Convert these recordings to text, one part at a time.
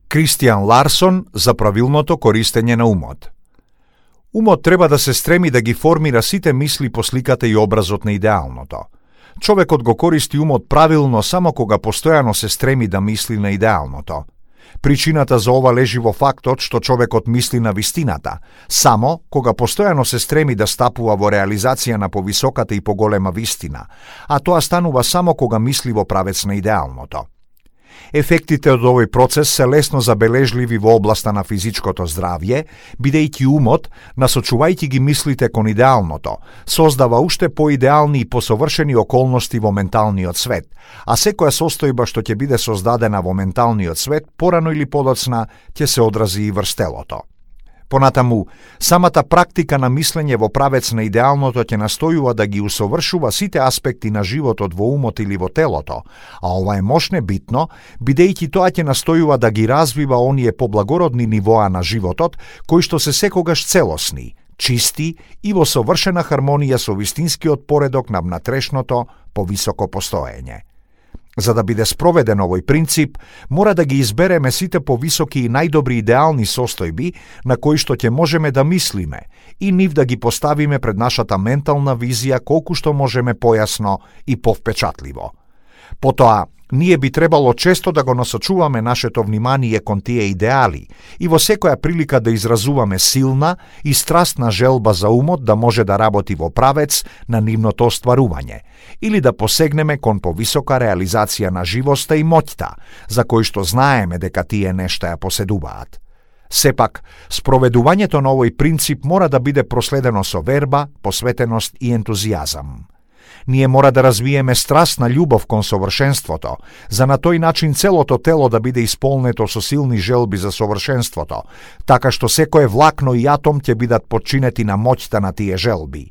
Кристијан Ларсон за правилното користење на умот. Умот треба да се стреми да ги формира сите мисли по сликата и образот на идеалното. Човекот го користи умот правилно само кога постојано се стреми да мисли на идеалното. Причината за ова лежи во фактот што човекот мисли на вистината, само кога постојано се стреми да стапува во реализација на повисоката и поголема вистина, а тоа станува само кога мисли во правец на идеалното. Ефектите од овој процес се лесно забележливи во областа на физичкото здравје, бидејќи умот, насочувајќи ги мислите кон идеалното, создава уште поидеални и посовршени околности во менталниот свет, а секоја состојба што ќе биде создадена во менталниот свет, порано или подоцна, ќе се одрази и врз телото. Понатаму, самата практика на мислење во правец на идеалното ќе настојува да ги усовршува сите аспекти на животот во умот или во телото, а ова е мошне битно, бидејќи тоа ќе настојува да ги развива оние поблагородни нивоа на животот, кои што се секогаш целосни, чисти и во совршена хармонија со вистинскиот поредок на внатрешното, повисоко постоење. За да биде спроведен овој принцип, мора да ги избереме сите повисоки и најдобри идеални состојби на кои што ќе можеме да мислиме и нив да ги поставиме пред нашата ментална визија колку што можеме појасно и повпечатливо. Потоа, ние би требало често да го насочуваме нашето внимание кон тие идеали и во секоја прилика да изразуваме силна и страстна желба за умот да може да работи во правец на нивното остварување или да посегнеме кон повисока реализација на живоста и моќта, за кои што знаеме дека тие нешта ја поседуваат. Сепак, спроведувањето на овој принцип мора да биде проследено со верба, посветеност и ентузијазам. Ние мора да развиеме страстна љубов кон совршенството, за на тој начин целото тело да биде исполнето со силни желби за совршенството, така што секое влакно и атом ќе бидат подчинети на моќта на тие желби.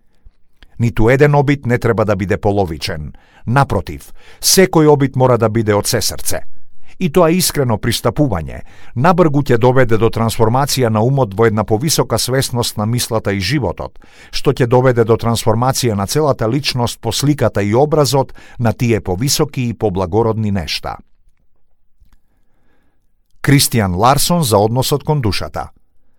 Ниту еден обид не треба да биде половичен. Напротив, секој обид мора да биде од се срце. И тоа искрено пристапување набргу ќе доведе до трансформација на умот во една повисока свесност на мислата и животот, што ќе доведе до трансформација на целата личност по сликата и образот на тие повисоки и поблагородни нешта. Кристијан Ларсон за односот кон душата.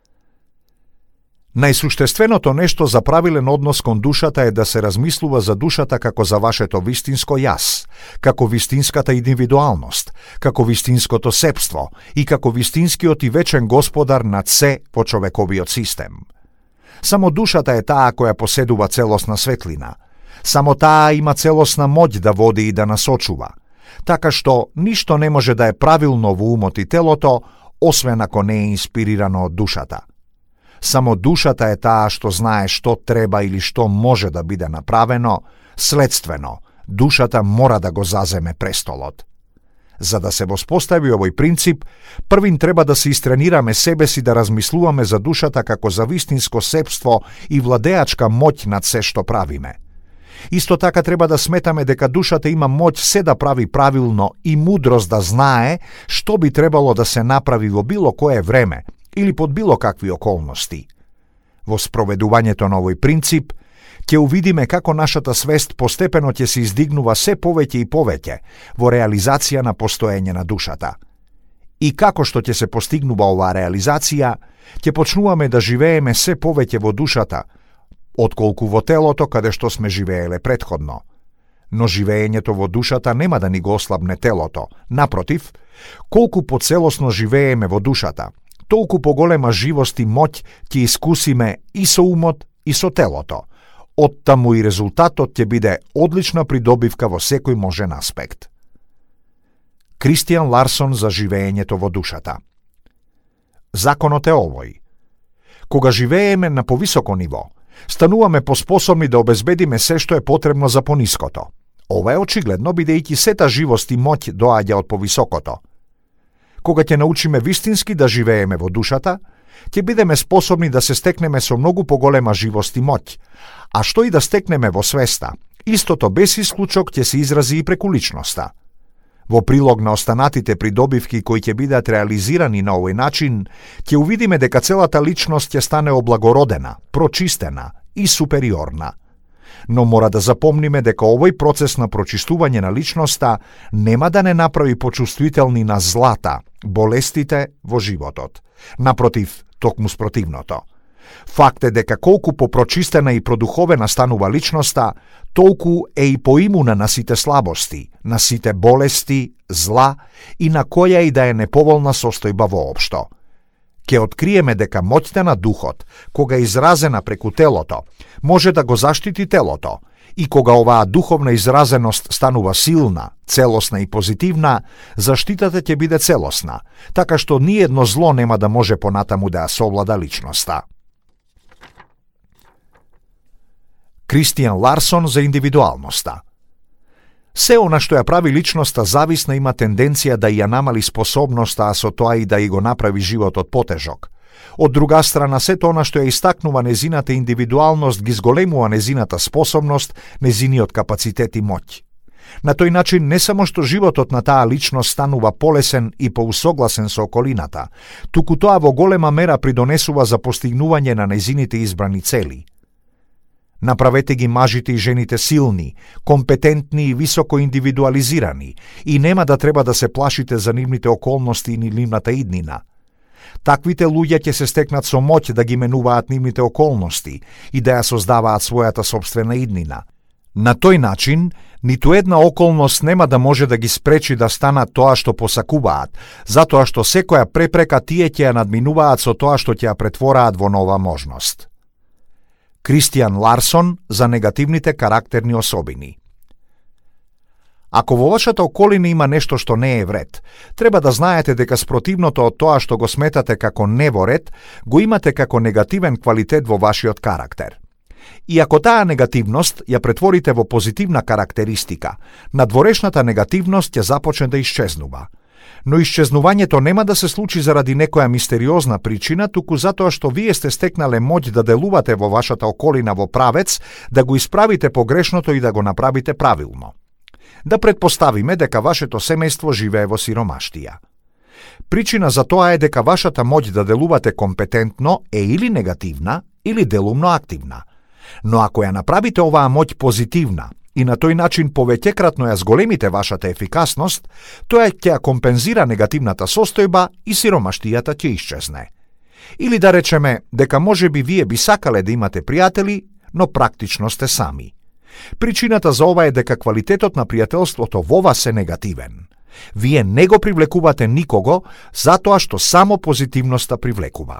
Најсуштественото нешто за правилен однос кон душата е да се размислува за душата како за вашето вистинско јас, како вистинската индивидуалност, како вистинското сепство и како вистинскиот и вечен господар над се во човековиот систем. Само душата е таа која поседува целосна светлина. Само таа има целосна моќ да води и да насочува. Така што ништо не може да е правилно во умот и телото, освен ако не е инспирирано од душата. Само душата е таа што знае што треба или што може да биде направено, следствено, душата мора да го заземе престолот. За да се воспостави овој принцип, првин треба да се истренираме себе си да размислуваме за душата како за вистинско сепство и владеачка моќ над се што правиме. Исто така треба да сметаме дека душата има моќ се да прави правилно и мудрост да знае што би требало да се направи во било кое време или под било какви околности. Во спроведувањето на овој принцип, ќе увидиме како нашата свест постепено ќе се издигнува се повеќе и повеќе во реализација на постоење на душата. И како што ќе се постигнува оваа реализација, ќе почнуваме да живееме се повеќе во душата, отколку во телото каде што сме живееле претходно. Но живеењето во душата нема да ни го ослабне телото. Напротив, колку поцелосно живееме во душата, толку поголема живост и моќ ќе искусиме и со умот и со телото. Оттаму и резултатот ќе биде одлична придобивка во секој можен аспект. Кристијан Ларсон за живеењето во душата. Законот е овој. Кога живееме на повисоко ниво, стануваме поспособни да обезбедиме се што е потребно за пониското. Ова е очигледно бидејќи сета живост и моќ доаѓа од повисокото. Кога ќе научиме вистински да живееме во душата, ќе бидеме способни да се стекнеме со многу поголема живост и моќ, а што и да стекнеме во свеста, истото без исклучок ќе се изрази и преку личноста. Во прилог на останатите придобивки кои ќе бидат реализирани на овој начин, ќе увидиме дека целата личност ќе стане облагородена, прочистена и супериорна. Но мора да запомниме дека овој процес на прочистување на личноста нема да не направи почувствителни на злата, болестите во животот. Напротив, токму спротивното. Факт е дека колку попрочистена и продуховена станува личноста, толку е и поимуна на сите слабости, на сите болести, зла и на која и да е неповолна состојба воопшто. Ке откриеме дека моќта на духот, кога е изразена преку телото, може да го заштити телото, и кога оваа духовна изразеност станува силна, целосна и позитивна, заштитата ќе биде целосна, така што ниедно зло нема да може понатаму да ја совлада личноста. Кристијан Ларсон за индивидуалноста. Се она што ја прави личноста зависна има тенденција да ја намали способноста, а со тоа и да ја го направи животот потежок. Од друга страна, сето она што ја истакнува незината индивидуалност ги зголемува незината способност, незиниот капацитет и моќ. На тој начин не само што животот на таа личност станува полесен и поусогласен со околината, туку тоа во голема мера придонесува за постигнување на незините избрани цели. Направете ги мажите и жените силни, компетентни и високо индивидуализирани и нема да треба да се плашите за нивните околности и нивната иднина. Таквите луѓе ќе се стекнат со моќ да ги менуваат нивните околности и да ја создаваат својата сопствена иднина. На тој начин, ниту една околност нема да може да ги спречи да станат тоа што посакуваат, затоа што секоја препрека тие ќе ја надминуваат со тоа што ќе ја претвораат во нова можност. Кристијан Ларсон за негативните карактерни особини. Ако во вашата околина има нешто што не е вред, треба да знаете дека спротивното од тоа што го сметате како не во ред, го имате како негативен квалитет во вашиот карактер. И ако таа негативност ја претворите во позитивна карактеристика, надворешната негативност ќе започне да исчезнува. Но исчезнувањето нема да се случи заради некоја мистериозна причина, туку затоа што вие сте стекнале моќ да делувате во вашата околина во правец, да го исправите погрешното и да го направите правилно. Да предпоставиме дека вашето семејство живее во сиромаштија. Причина за тоа е дека вашата моќ да делувате компетентно е или негативна, или делумно активна. Но ако ја направите оваа моќ позитивна и на тој начин повеќекратно ја зголемите вашата ефикасност, тоа ќе ја компензира негативната состојба и сиромаштијата ќе исчезне. Или да речеме дека можеби вие би сакале да имате пријатели, но практично сте сами. Причината за ова е дека квалитетот на пријателството во вас е негативен. Вие не го привлекувате никого, затоа што само позитивноста привлекува.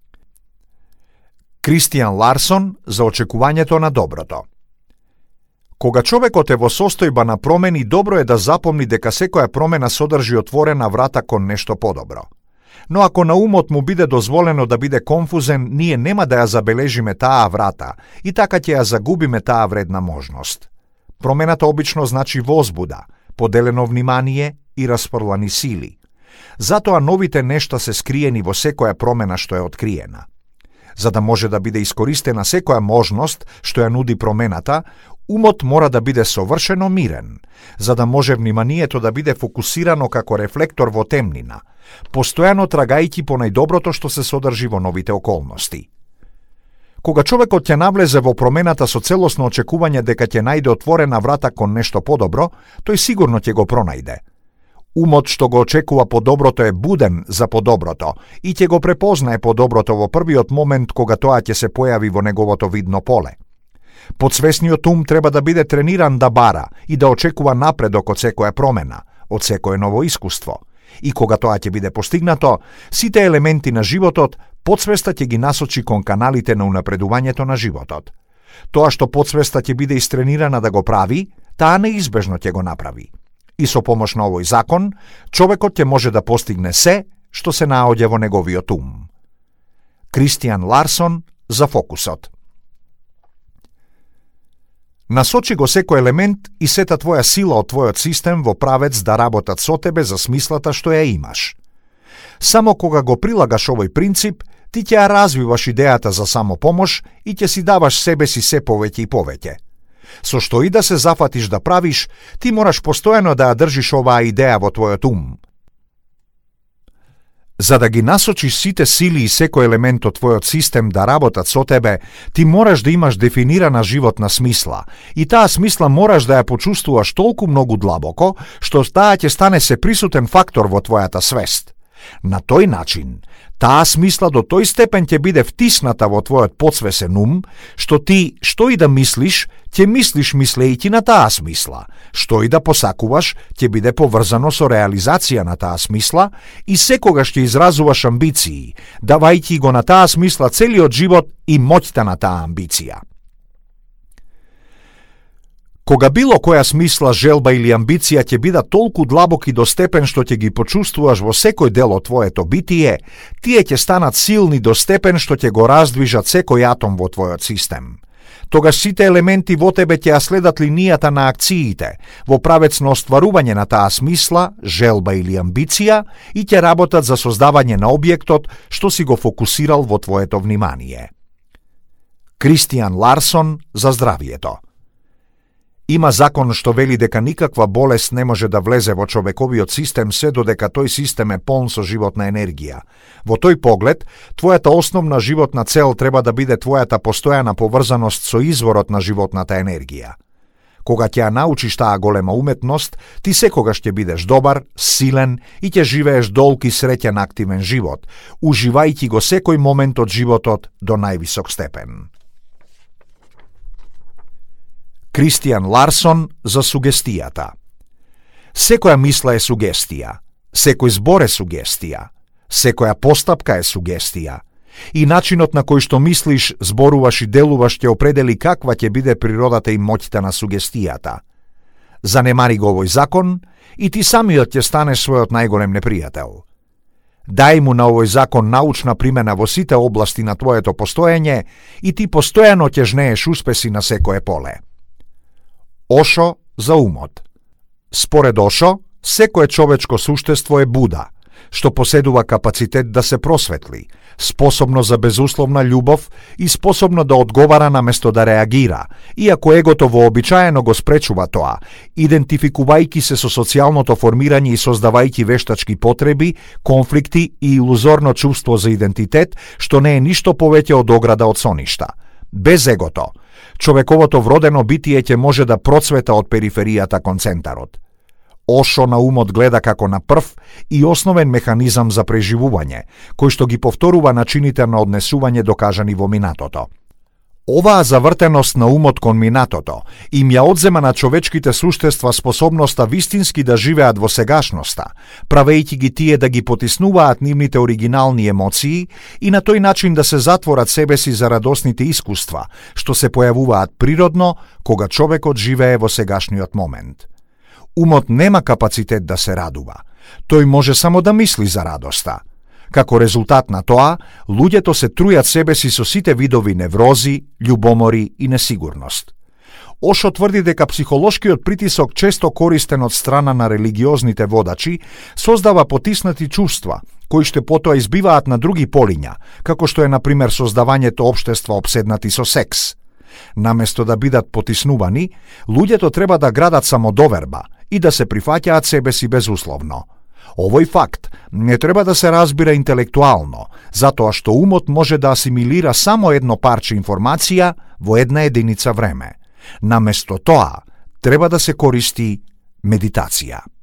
Кристијан Ларсон за очекувањето на доброто. Кога човекот е во состојба на промени, добро е да запомни дека секоја промена содржи отворена врата кон нешто подобро. Но ако на умот му биде дозволено да биде конфузен, ние нема да ја забележиме таа врата и така ќе ја загубиме таа вредна можност. Промената обично значи возбуда, поделено внимание и распорлани сили. Затоа новите нешта се скриени во секоја промена што е откриена. За да може да биде искористена секоја можност што ја нуди промената, умот мора да биде совршено мирен, за да може вниманието да биде фокусирано како рефлектор во темнина, постојано трагајќи по најдоброто што се содржи во новите околности. Кога човекот ќе навлезе во промената со целосно очекување дека ќе најде отворена врата кон нешто подобро, тој сигурно ќе го пронајде. Умот што го очекува подоброто е буден за подоброто и ќе го препознае подоброто во првиот момент кога тоа ќе се појави во неговото видно поле. Подсвесниот ум треба да биде трениран да бара и да очекува напредок од секоја промена, од секое ново искуство. И кога тоа ќе биде постигнато, сите елементи на животот, подсвеста ќе ги насочи кон каналите на унапредувањето на животот. Тоа што подсвеста ќе биде истренирана да го прави, таа неизбежно ќе го направи. И со помош на овој закон, човекот ќе може да постигне се што се наоѓа во неговиот ум. Кристијан Ларсон за фокусот. Насочи го секој елемент и сета твоја сила од твојот систем во правец да работат со тебе за смислата што ја имаш. Само кога го прилагаш овој принцип, ти ќе ја развиваш идејата за самопомош и ќе си даваш себе си се повеќе и повеќе. Со што и да се зафатиш да правиш, ти мораш постојано да ја држиш оваа идеја во твојот ум. За да ги насочиш сите сили и секој елемент од твојот систем да работат со тебе, ти мораш да имаш дефинирана животна смисла и таа смисла мораш да ја почувствуваш толку многу длабоко, што таа ќе стане сеприсутен фактор во твојата свест. На тој начин, таа смисла до тој степен ќе биде втисната во твојот подсвесен ум, што ти, што и да мислиш, ќе мислиш мислејќи на таа смисла, што и да посакуваш, ќе биде поврзано со реализација на таа смисла и секогаш ќе изразуваш амбиции, давајќи го на таа смисла целиот живот и моќта на таа амбиција. Кога било која смисла, желба или амбиција ќе бидат толку длабоки до степен што ќе ги почувствуваш во секој дел од твоето битие, тие ќе станат силни до степен што ќе го раздвижат секој атом во твојот систем. Тогаш сите елементи во тебе ќе ја следат линијата на акциите, во правец на остварување на таа смисла, желба или амбиција и ќе работат за создавање на објектот што си го фокусирал во твоето внимание. Кристијан Ларсон за здравието. Има закон што вели дека никаква болест не може да влезе во човековиот систем се додека тој систем е полн со животна енергија. Во тој поглед, твојата основна животна цел треба да биде твојата постојана поврзаност со изворот на животната енергија. Кога ќе ја научиш таа голема уметност, ти секогаш ќе бидеш добар, силен и ќе живееш долг и среќен активен живот, уживајќи го секој момент од животот до највисок степен. Кристијан Ларсон за сугестијата. Секоја мисла е сугестија, секој збор е сугестија, секоја постапка е сугестија и начинот на кој што мислиш, зборуваш и делуваш ќе определи каква ќе биде природата и моќта на сугестијата. Занемари го овој закон и ти самиот ќе станеш својот најголем непријател. Дај му на овој закон научна примена во сите области на твоето постоење и ти постојано ќе жнееш успеси на секое поле. Ошо за умот. Според Ошо, секое човечко суштество е Буда, што поседува капацитет да се просветли, способно за безусловна љубов и способно да одговара наместо да реагира, иако егото вообичаено го спречува тоа, идентификувајќи се со социјалното формирање и создавајќи вештачки потреби, конфликти и илузорно чувство за идентитет, што не е ништо повеќе од ограда од соништа. Без егото, човековото вродено битие ќе може да процвета од периферијата кон центарот. Ошо на умот гледа како на прв и основен механизам за преживување, кој што ги повторува начините на однесување докажани во минатото. Оваа завртеност на умот кон минатото им ја одзема на човечките суштества способноста вистински да живеат во сегашноста, правејќи ги тие да ги потиснуваат нивните оригинални емоции и на тој начин да се затворат себе си за радосните искуства, што се појавуваат природно кога човекот живее во сегашниот момент. Умот нема капацитет да се радува. Тој може само да мисли за радоста. Како резултат на тоа, луѓето се трујат себе си со сите видови неврози, љубомори и несигурност. Ошо тврди дека психолошкиот притисок, често користен од страна на религиозните водачи, создава потиснати чувства, кои што потоа избиваат на други полиња, како што е, например, создавањето општества обседнати со секс. Наместо да бидат потиснувани, луѓето треба да градат самодоверба и да се прифаќаат себе си безусловно. Овој факт не треба да се разбира интелектуално, затоа што умот може да асимилира само едно парче информација во една единица време. Наместо тоа, треба да се користи медитација.